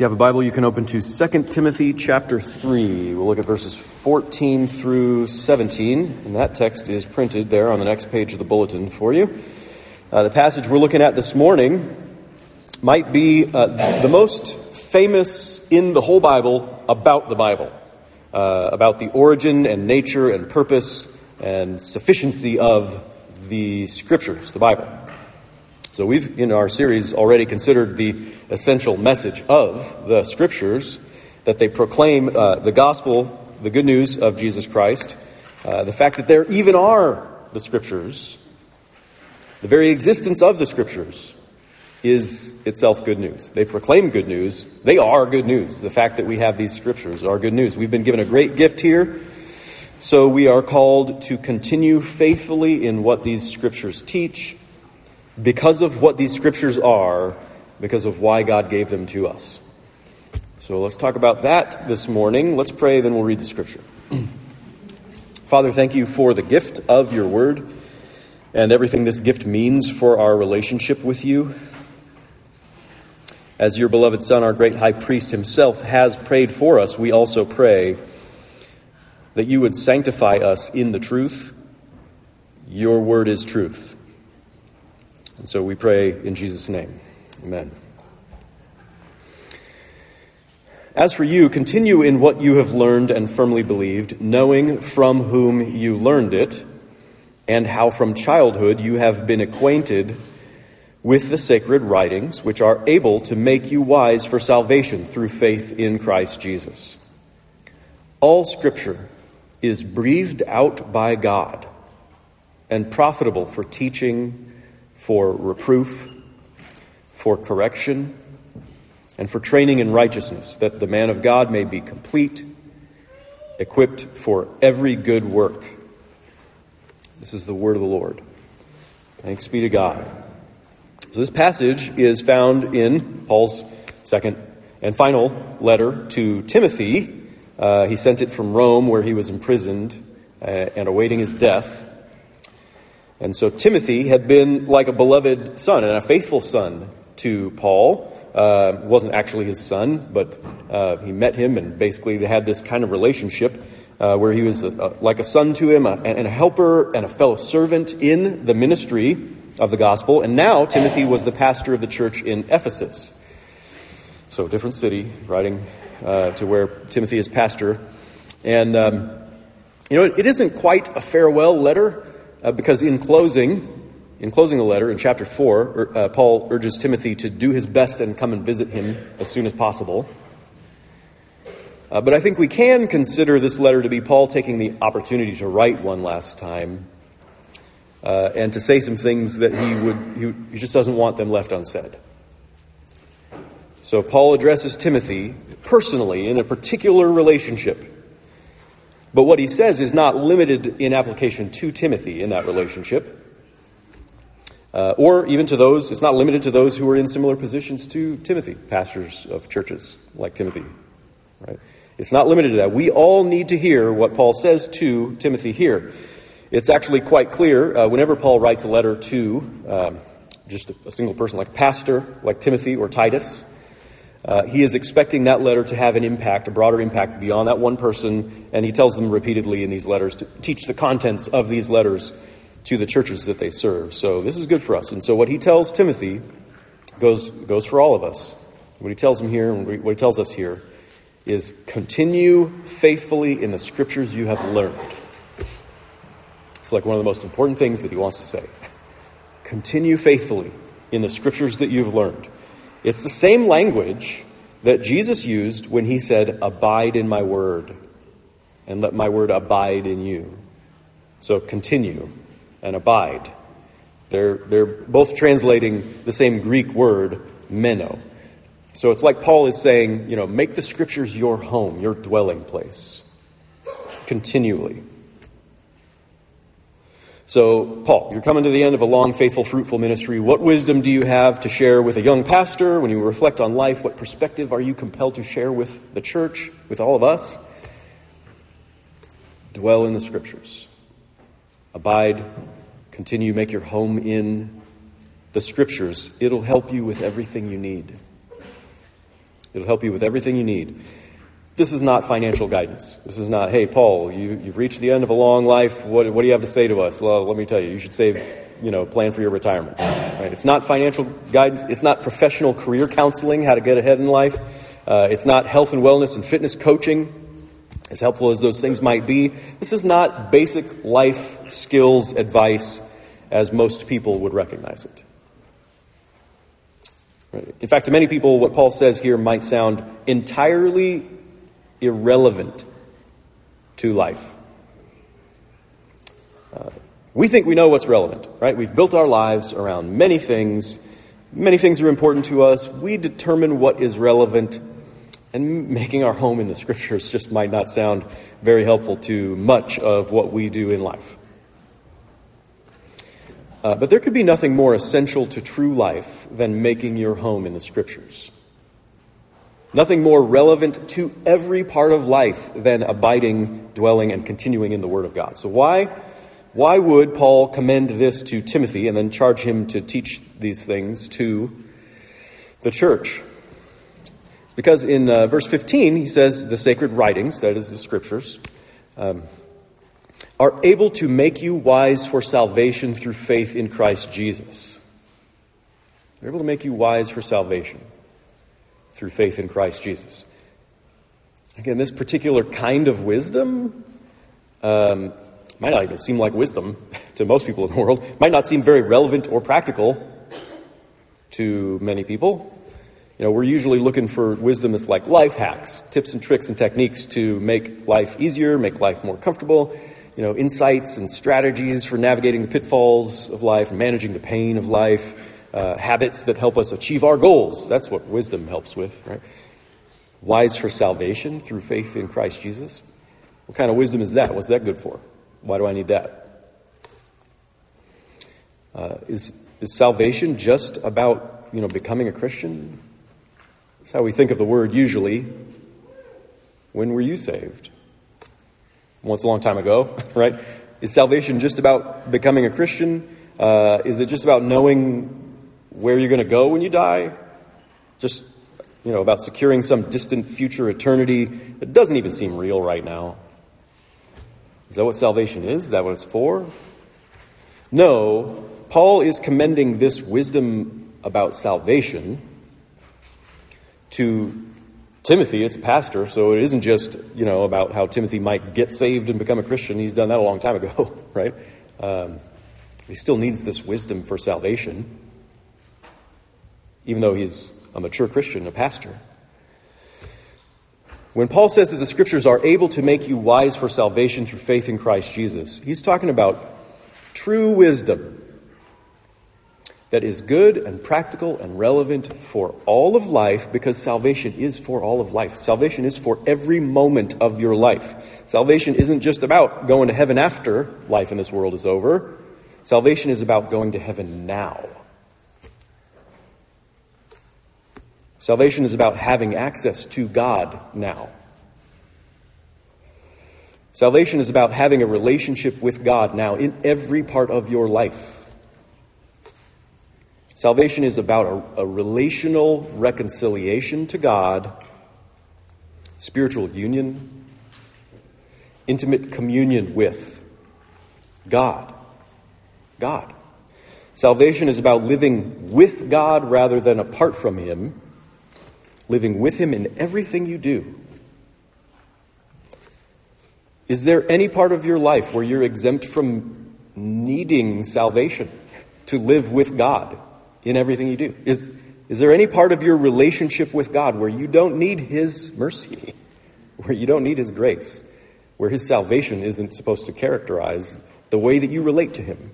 If you have a Bible, you can open to 2 Timothy chapter 3. We'll look at verses 14 through 17, and that text is printed there on the next page of the bulletin for you. The passage we're looking at this morning might be the most famous in the whole Bible about the Bible, about the origin and nature and purpose and sufficiency of the Scriptures, the Bible. So we've, in our series, already considered the essential message of the Scriptures, that they proclaim the gospel, the good news of Jesus Christ, the fact that there even are the Scriptures, the very existence of the Scriptures is itself good news. They proclaim good news. They are good news. The fact that we have these Scriptures are good news. We've been given a great gift here, so we are called to continue faithfully in what these Scriptures teach, because of what these Scriptures are, because of why God gave them to us. So let's talk about that this morning. Let's pray, then we'll read the Scripture. Father, thank you for the gift of your word and everything this gift means for our relationship with you. As your beloved Son, our great high priest himself, has prayed for us, we also pray that you would sanctify us in the truth. Your word is truth. And so we pray in Jesus' name. Amen. As for you, continue in what you have learned and firmly believed, knowing from whom you learned it, and how from childhood you have been acquainted with the sacred writings, which are able to make you wise for salvation through faith in Christ Jesus. All Scripture is breathed out by God and profitable for teaching, for reproof, for correction, and for training in righteousness, that the man of God may be complete, equipped for every good work. This is the word of the Lord. Thanks be to God. So this passage is found in Paul's second and final letter to Timothy. He sent it from Rome, where he was imprisoned and awaiting his death. And so Timothy had been like a beloved son and a faithful son to Paul. Wasn't actually his son, but he met him, and basically they had this kind of relationship where he was like a son to him, and a helper and a fellow servant in the ministry of the gospel. And now Timothy was the pastor of the church in Ephesus. So different city, writing to where Timothy is pastor. And, it isn't quite a farewell letter. Because in closing the letter, in chapter 4, Paul urges Timothy to do his best and come and visit him as soon as possible. But I think we can consider this letter to be Paul taking the opportunity to write one last time and to say some things that he just doesn't want them left unsaid. So Paul addresses Timothy personally in a particular relationship. But what he says is not limited in application to Timothy in that relationship. Or even to those, it's not limited to those who are in similar positions to Timothy, pastors of churches like Timothy. Right? It's not limited to that. We all need to hear what Paul says to Timothy here. It's actually quite clear whenever Paul writes a letter to just a single person like a pastor, like Timothy or Titus, he is expecting that letter to have an impact, a broader impact beyond that one person, and he tells them repeatedly in these letters to teach the contents of these letters to the churches that they serve. So this is good for us. And so what he tells Timothy goes for all of us. What he tells him here and what he tells us here is continue faithfully in the Scriptures you have learned. It's like one of the most important things that he wants to say. Continue faithfully in the Scriptures that you've learned. It's the same language that Jesus used when he said, "Abide in my word, and let my word abide in you." So continue and abide. They're both translating the same Greek word, meno. So it's like Paul is saying, make the Scriptures your home, your dwelling place, continually. So, Paul, you're coming to the end of a long, faithful, fruitful ministry. What wisdom do you have to share with a young pastor? When you reflect on life, what perspective are you compelled to share with the church, with all of us? Dwell in the Scriptures. Abide, continue, make your home in the Scriptures. It'll help you with everything you need. It'll help you with everything you need. This is not financial guidance. This is not, hey, Paul, you've reached the end of a long life. What do you have to say to us? Well, let me tell you, you should save, plan for your retirement. Right? It's not financial guidance. It's not professional career counseling, how to get ahead in life. It's not health and wellness and fitness coaching, as helpful as those things might be. This is not basic life skills advice as most people would recognize it. Right? In fact, to many people, what Paul says here might sound entirely irrelevant to life. We think we know what's relevant, right? We've built our lives around many things. Many things are important to us. We determine what is relevant, and making our home in the Scriptures just might not sound very helpful to much of what we do in life. But there could be nothing more essential to true life than making your home in the Scriptures. Nothing more relevant to every part of life than abiding, dwelling, and continuing in the Word of God. So why would Paul commend this to Timothy and then charge him to teach these things to the church? Because in verse 15, he says, the sacred writings, that is the Scriptures, are able to make you wise for salvation through faith in Christ Jesus. They're able to make you wise for salvation through faith in Christ Jesus. Again, this particular kind of wisdom might not even seem like wisdom to most people in the world. Might not seem very relevant or practical to many people. We're usually looking for wisdom that's like life hacks, tips and tricks and techniques to make life easier, make life more comfortable. Insights and strategies for navigating the pitfalls of life and managing the pain of life. Habits that help us achieve our goals. That's what wisdom helps with, right? Wise for salvation through faith in Christ Jesus. What kind of wisdom is that? What's that good for? Why do I need that? Is salvation just about, becoming a Christian? That's how we think of the word usually. When were you saved? Once a long time ago, right? Is salvation just about becoming a Christian? Is it just about knowing where you're going to go when you die? Just, about securing some distant future eternity that doesn't even seem real right now? Is that what salvation is? Is that what it's for? No, Paul is commending this wisdom about salvation to Timothy. It's a pastor, so it isn't just, about how Timothy might get saved and become a Christian. He's done that a long time ago, right? He still needs this wisdom for salvation, even though he's a mature Christian, a pastor. When Paul says that the Scriptures are able to make you wise for salvation through faith in Christ Jesus, he's talking about true wisdom that is good and practical and relevant for all of life, because salvation is for all of life. Salvation is for every moment of your life. Salvation isn't just about going to heaven after life in this world is over. Salvation is about going to heaven now. Salvation is about having access to God now. Salvation is about having a relationship with God now in every part of your life. Salvation is about a relational reconciliation to God, spiritual union, intimate communion with God. God. Salvation is about living with God rather than apart from Him, living with Him in everything you do. Is there any part of your life where you're exempt from needing salvation to live with God in everything you do? Is there any part of your relationship with God where you don't need His mercy, where you don't need His grace, where His salvation isn't supposed to characterize the way that you relate to Him?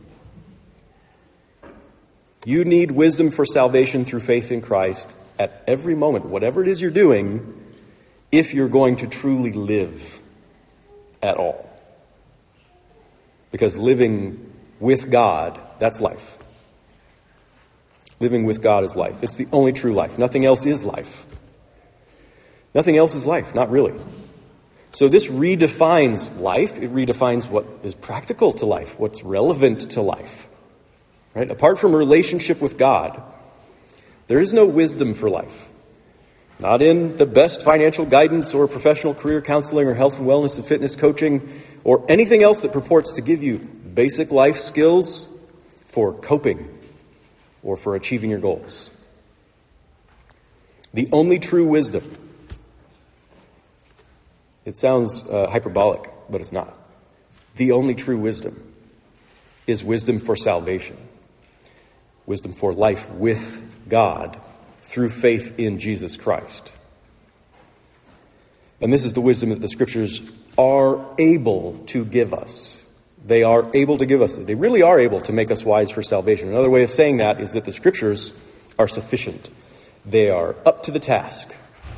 You need wisdom for salvation through faith in Christ at every moment, whatever it is you're doing, if you're going to truly live at all. Because living with God, that's life. Living with God is life. It's the only true life. Nothing else is life. Nothing else is life, not really. So this redefines life. It redefines what is practical to life, what's relevant to life. Right? Apart from a relationship with God, there is no wisdom for life. not in the best financial guidance or professional career counseling or health and wellness and fitness coaching or anything else that purports to give you basic life skills for coping or for achieving your goals. The only true wisdom, it sounds hyperbolic, but it's not. The only true wisdom is wisdom for salvation, wisdom for life with God through faith in Jesus Christ. And this is the wisdom that the Scriptures are able to give us. They are able to give us. They really are able to make us wise for salvation. Another way of saying that is that the Scriptures are sufficient. They are up to the task.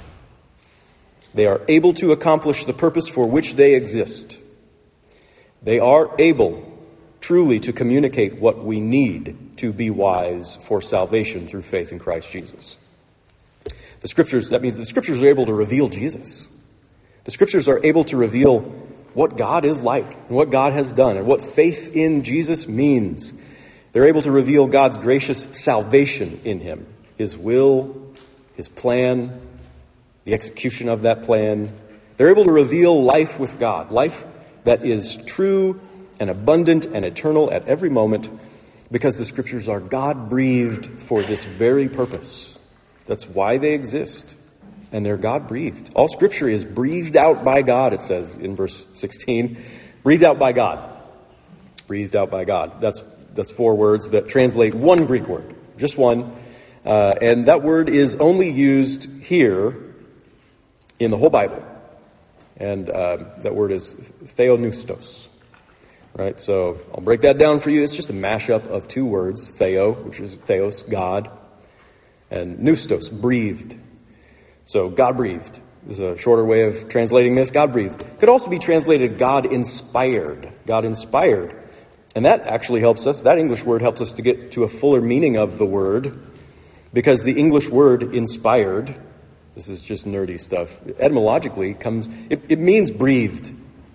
They are able to accomplish the purpose for which they exist. They are able truly to communicate what we need to be wise for salvation through faith in Christ Jesus. The Scriptures, that means the Scriptures are able to reveal Jesus. The Scriptures are able to reveal what God is like and what God has done and what faith in Jesus means. They're able to reveal God's gracious salvation in him, his will, his plan, the execution of that plan. They're able to reveal life with God, life that is true and abundant and eternal at every moment, because the Scriptures are God-breathed for this very purpose. That's why they exist. And they're God-breathed. All Scripture is breathed out by God, it says in verse 16. Breathed out by God. Breathed out by God. That's 4 words that translate one Greek word. Just one. And that word is only used here in the whole Bible. And that word is theopneustos. Right? So I'll break that down for you. It's just a mashup of 2 words. Theo, which is theos, God. And pneustos, breathed. So God-breathed is a shorter way of translating this. God-breathed. Could also be translated God-inspired. God-inspired. And that actually helps us. That English word helps us to get to a fuller meaning of the word. Because the English word inspired, this is just nerdy stuff, etymologically it means breathed.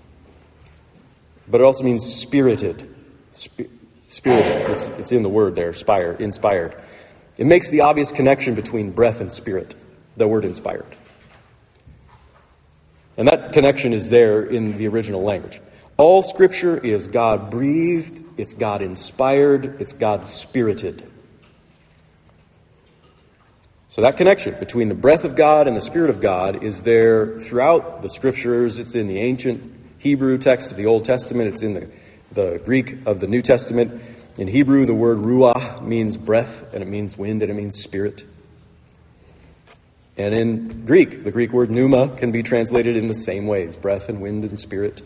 But it also means spirited. Spirited. It's in the word there, inspired. It makes the obvious connection between breath and spirit. The word inspired. And that connection is there in the original language. All Scripture is God-breathed, it's God-inspired, it's God-spirited. So that connection between the breath of God and the Spirit of God is there throughout the Scriptures. It's in the ancient Hebrew text of the Old Testament. It's in the Greek of the New Testament. In Hebrew, the word ruah means breath, and it means wind, and it means spirit. And in Greek, the Greek word pneuma can be translated in the same ways, breath and wind and spirit.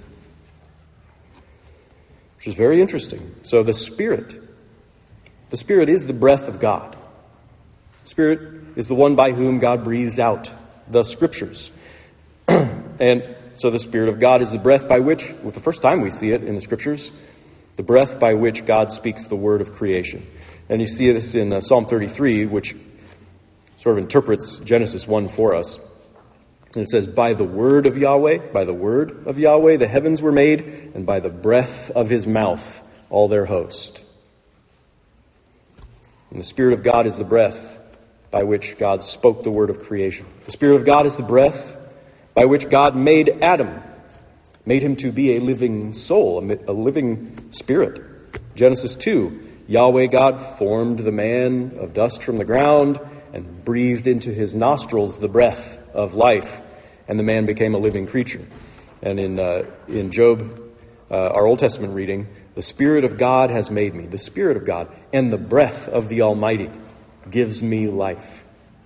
Which is very interesting. So the Spirit is the breath of God. The Spirit is the one by whom God breathes out the Scriptures. And so the Spirit of God is the breath by which, with the first time we see it in the Scriptures, the breath by which God speaks the word of creation. And you see this in Psalm 33, which sort of interprets Genesis 1 for us. And it says, by the word of Yahweh, the heavens were made, and by the breath of his mouth, all their host. And the Spirit of God is the breath by which God spoke the word of creation. The Spirit of God is the breath by which God made Adam, made him to be a living soul, a living spirit. Genesis 2, Yahweh God formed the man of dust from the ground and breathed into his nostrils the breath of life, and the man became a living creature. And in Job, our Old Testament reading, the Spirit of God has made me, the Spirit of God, and the breath of the Almighty gives me life.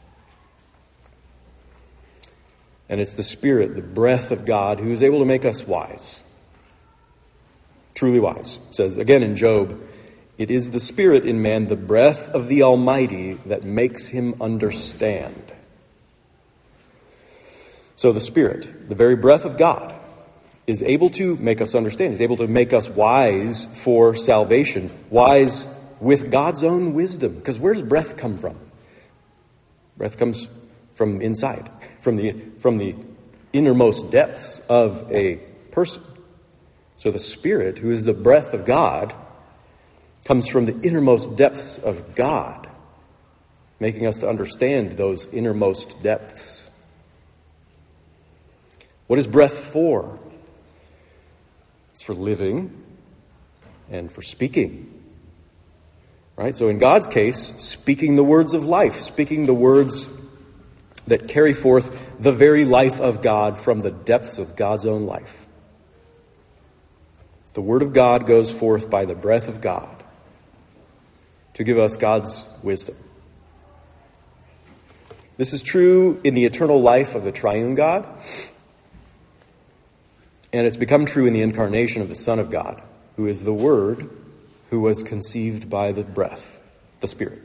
And it's the Spirit, the breath of God, who is able to make us wise. Truly wise. It says again in Job, it is the Spirit in man, the breath of the Almighty, that makes him understand. So the Spirit, the very breath of God, is able to make us understand. He's able to make us wise for salvation, wise with God's own wisdom. Because where does breath come from? Breath comes from inside, from the innermost depths of a person. So the Spirit, who is the breath of God, comes from the innermost depths of God, making us to understand those innermost depths. What is breath for? It's for living and for speaking. Right? So in God's case, speaking the words of life, speaking the words that carry forth the very life of God from the depths of God's own life. The word of God goes forth by the breath of God to give us God's wisdom. This is true in the eternal life of the triune God, and it's become true in the incarnation of the Son of God, who is the Word who was conceived by the breath, the Spirit.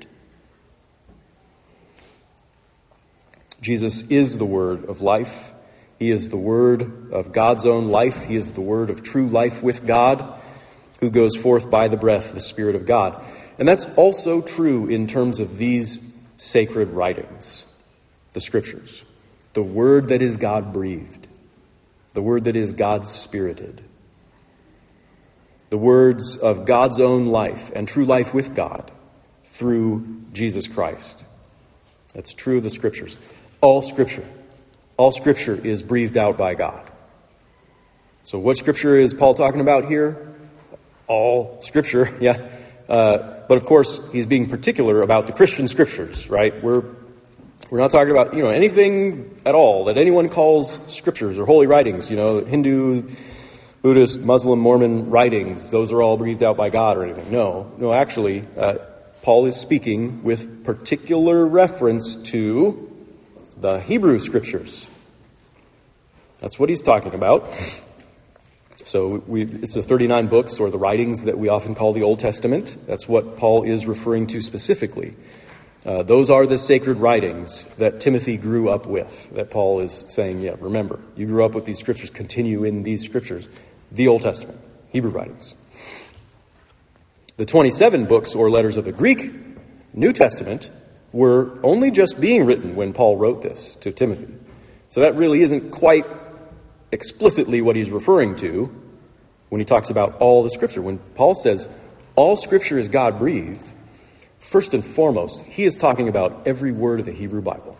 Jesus is the Word of life. He is the Word of God's own life. He is the Word of true life with God, who goes forth by the breath, the Spirit of God. And that's also true in terms of these sacred writings, the Scriptures. The Word that is God-breathed. The Word that is God-spirited. The words of God's own life and true life with God through Jesus Christ. That's true of the Scriptures. All Scripture is breathed out by God. So what Scripture is Paul talking about here? All Scripture, yeah. But of course, he's being particular about the Christian Scriptures, right? We're not talking about, anything at all that anyone calls Scriptures or holy writings, Hindu, Buddhist, Muslim, Mormon writings. Those are all breathed out by God or anything. No, actually, Paul is speaking with particular reference to the Hebrew Scriptures. That's what he's talking about. So it's the 39 books, or the writings that we often call the Old Testament. That's what Paul is referring to specifically. Those are the sacred writings that Timothy grew up with, that Paul is saying, remember, you grew up with these Scriptures, continue in these Scriptures. The Old Testament, Hebrew writings. The 27 books or letters of the Greek New Testament were only just being written when Paul wrote this to Timothy. So that really isn't quite explicitly what he's referring to when he talks about all the Scripture. When Paul says all Scripture is God-breathed, first and foremost, he is talking about every word of the Hebrew Bible.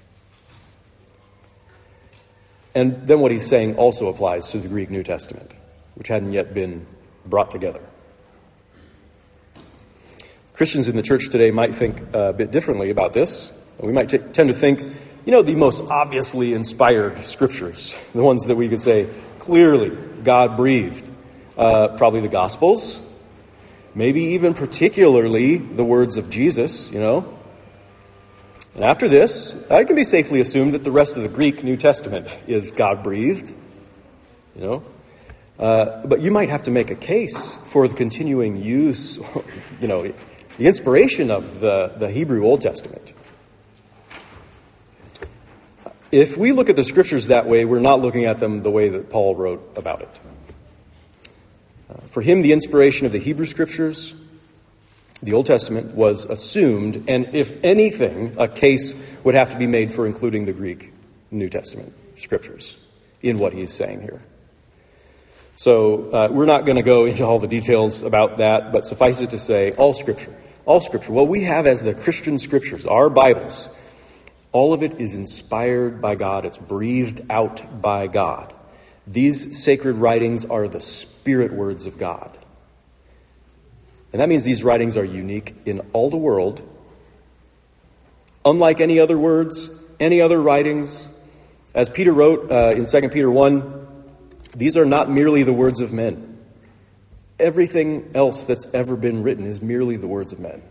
And then what he's saying also applies to the Greek New Testament, which hadn't yet been brought together. Christians in the church today might think a bit differently about this. We might tend to think, the most obviously inspired Scriptures, the ones that we could say clearly God-breathed, probably the Gospels, maybe even particularly the words of Jesus, And after this, it can be safely assumed that the rest of the Greek New Testament is God-breathed, But you might have to make a case for the continuing use, the inspiration of the Hebrew Old Testament. If we look at the Scriptures that way, we're not looking at them the way that Paul wrote about it. For him, the inspiration of the Hebrew Scriptures, the Old Testament, was assumed, and if anything, a case would have to be made for including the Greek New Testament Scriptures in what he's saying here. So we're not going to go into all the details about that, but suffice it to say, all Scripture, what we have as the Christian Scriptures, our Bibles, all of it is inspired by God. It's breathed out by God. These sacred writings are the spirit words of God. And that means these writings are unique in all the world. Unlike any other words, any other writings, as Peter wrote in 2 Peter 1, these are not merely the words of men. Everything else that's ever been written is merely the words of men.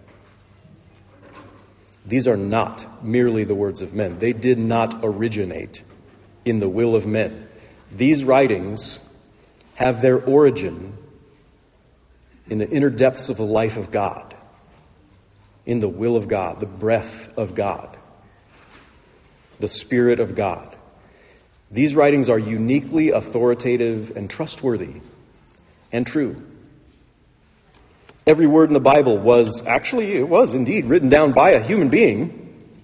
These are not merely the words of men. They did not originate in the will of men. These writings have their origin in the inner depths of the life of God, in the will of God, the breath of God, the Spirit of God. These writings are uniquely authoritative and trustworthy and true. Every word in the Bible was indeed written down by a human being.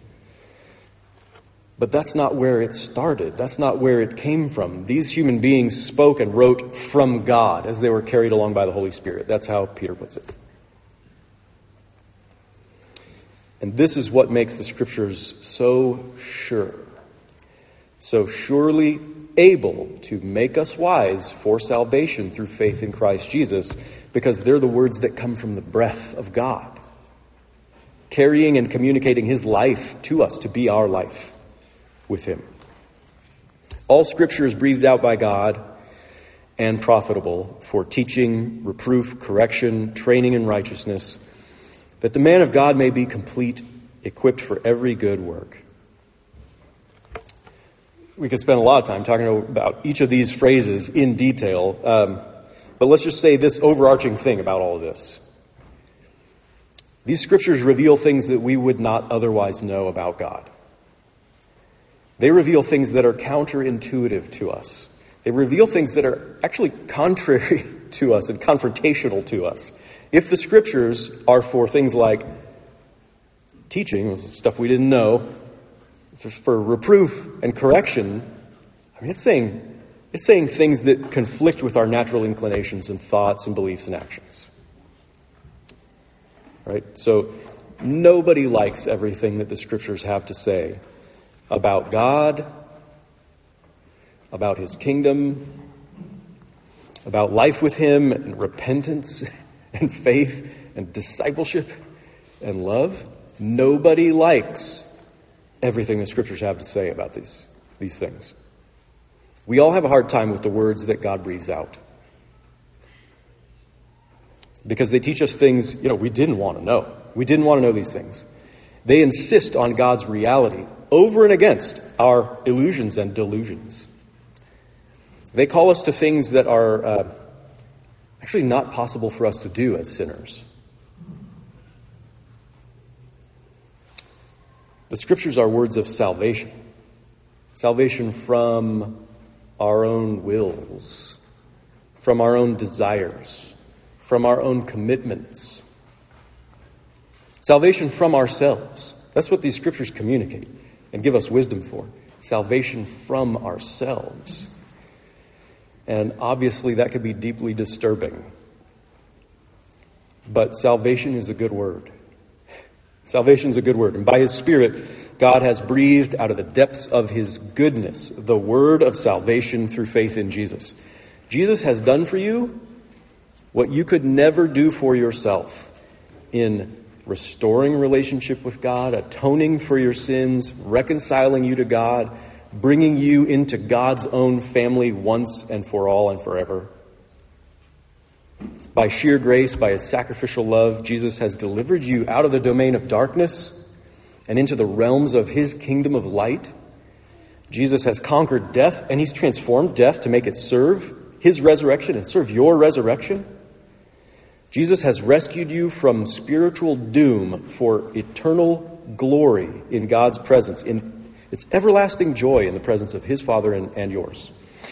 But that's not where it started. That's not where it came from. These human beings spoke and wrote from God as they were carried along by the Holy Spirit. That's how Peter puts it. And this is what makes the Scriptures so sure, so surely able to make us wise for salvation through faith in Christ Jesus, because they're the words that come from the breath of God, carrying and communicating his life to us to be our life with him. All Scripture is breathed out by God and profitable for teaching, reproof, correction, training in righteousness, that the man of God may be complete, equipped for every good work. We could spend a lot of time talking about each of these phrases in detail, but let's just say this overarching thing about all of this. These Scriptures reveal things that we would not otherwise know about God. They reveal things that are counterintuitive to us. They reveal things that are actually contrary to us and confrontational to us. If the Scriptures are for things like teaching, stuff we didn't know, for reproof and correction, I mean, it's saying things that conflict with our natural inclinations and thoughts and beliefs and actions. Right? So nobody likes everything that the Scriptures have to say about God, about his kingdom, about life with him and repentance and faith and discipleship and love. Nobody likes everything the Scriptures have to say about these things. We all have a hard time with the words that God breathes out, because they teach us things, we didn't want to know. We didn't want to know these things. They insist on God's reality over and against our illusions and delusions. They call us to things that are actually not possible for us to do as sinners. The Scriptures are words of salvation. Salvation from our own wills, from our own desires, from our own commitments. Salvation from ourselves. That's what these Scriptures communicate and give us wisdom for. Salvation from ourselves. And obviously that could be deeply disturbing. But salvation is a good word. Salvation is a good word. And by his Spirit, God has breathed out of the depths of his goodness the word of salvation through faith in Jesus. Jesus has done for you what you could never do for yourself in restoring relationship with God, atoning for your sins, reconciling you to God, bringing you into God's own family once and for all and forever. By sheer grace, by his sacrificial love, Jesus has delivered you out of the domain of darkness and into the realms of his kingdom of light. Jesus has conquered death, and he's transformed death to make it serve his resurrection and serve your resurrection. Jesus has rescued you from spiritual doom for eternal glory in God's presence, in its everlasting joy in the presence of his Father and yours.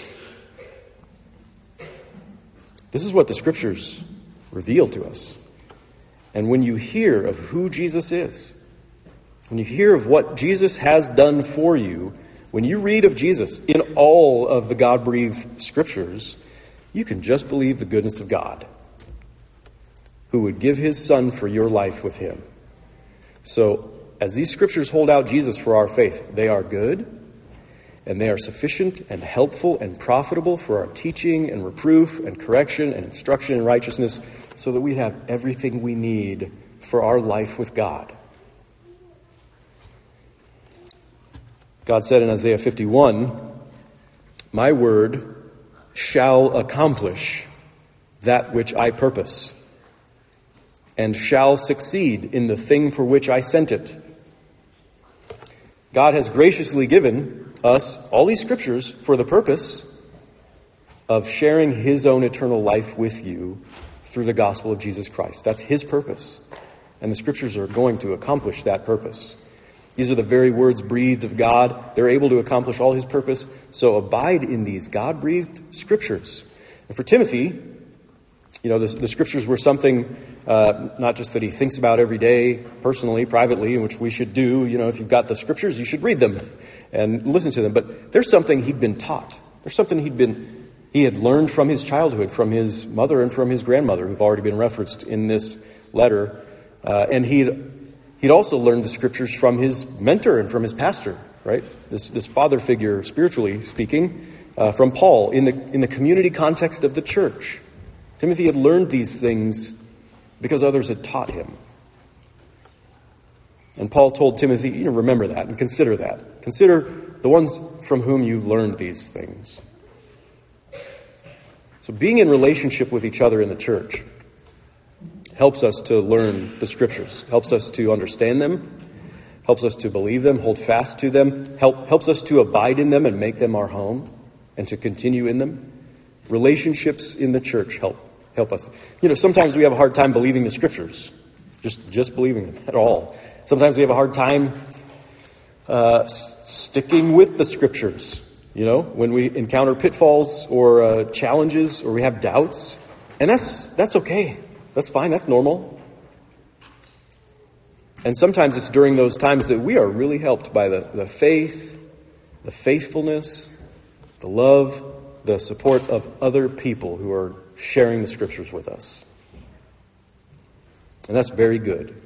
This is what the Scriptures reveal to us. And when you hear of who Jesus is, when you hear of what Jesus has done for you, when you read of Jesus in all of the God-breathed Scriptures, you can just believe the goodness of God, who would give his Son for your life with him. So, as these Scriptures hold out Jesus for our faith, they are good, and they are sufficient and helpful and profitable for our teaching and reproof and correction and instruction in righteousness, so that we have everything we need for our life with God. God said in Isaiah 51, "My word shall accomplish that which I purpose, and shall succeed in the thing for which I sent it." God has graciously given us all these Scriptures for the purpose of sharing his own eternal life with you through the gospel of Jesus Christ. That's his purpose. And the Scriptures are going to accomplish that purpose. These are the very words breathed of God. They're able to accomplish all his purpose. So abide in these God-breathed Scriptures. And for Timothy, the Scriptures were something not just that he thinks about every day, personally, privately, which we should do. If you've got the Scriptures, you should read them and listen to them. But there's something he'd been taught. There's something he had learned from his childhood, from his mother and from his grandmother, who've already been referenced in this letter. And he He'd also learned the scriptures from his mentor and from his pastor, right? This father figure, spiritually speaking, from Paul in the community context of the church. Timothy had learned these things because others had taught him. And Paul told Timothy, remember that and consider that. Consider the ones from whom you learned these things. So being in relationship with each other in the church helps us to learn the scriptures, helps us to understand them, helps us to believe them, hold fast to them, helps us to abide in them and make them our home and to continue in them. Relationships in the church help us. Sometimes we have a hard time believing the scriptures, just believing them at all. Sometimes we have a hard time sticking with the scriptures, when we encounter pitfalls or challenges or we have doubts. And that's okay. That's fine. That's normal. And sometimes it's during those times that we are really helped by the faith, the faithfulness, the love, the support of other people who are sharing the scriptures with us. And that's very good.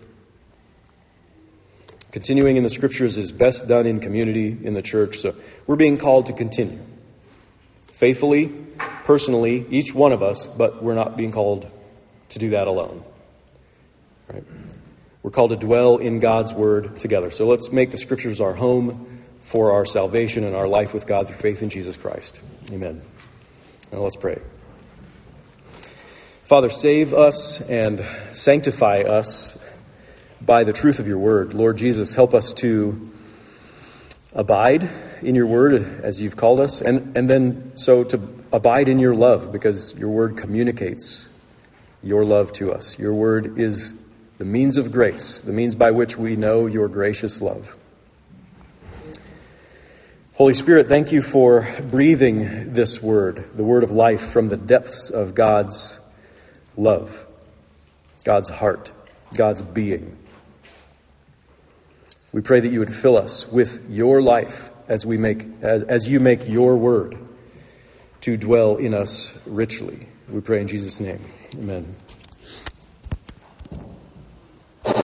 Continuing in the scriptures is best done in community, in the church. So we're being called to continue. Faithfully, personally, each one of us, but we're not being called to do that alone. Right? We're called to dwell in God's word together. So let's make the scriptures our home for our salvation and our life with God through faith in Jesus Christ. Amen. Now let's pray. Father, save us and sanctify us by the truth of your word. Lord Jesus, help us to abide in your word as you've called us, and then so to abide in your love, because your word communicates your love to us. Your word is the means of grace, the means by which we know your gracious love. Holy Spirit, thank you for breathing this word, the word of life, from the depths of God's love, God's heart, God's being. We pray that you would fill us with your life as you make your word to dwell in us richly. We pray in Jesus' name. Amen.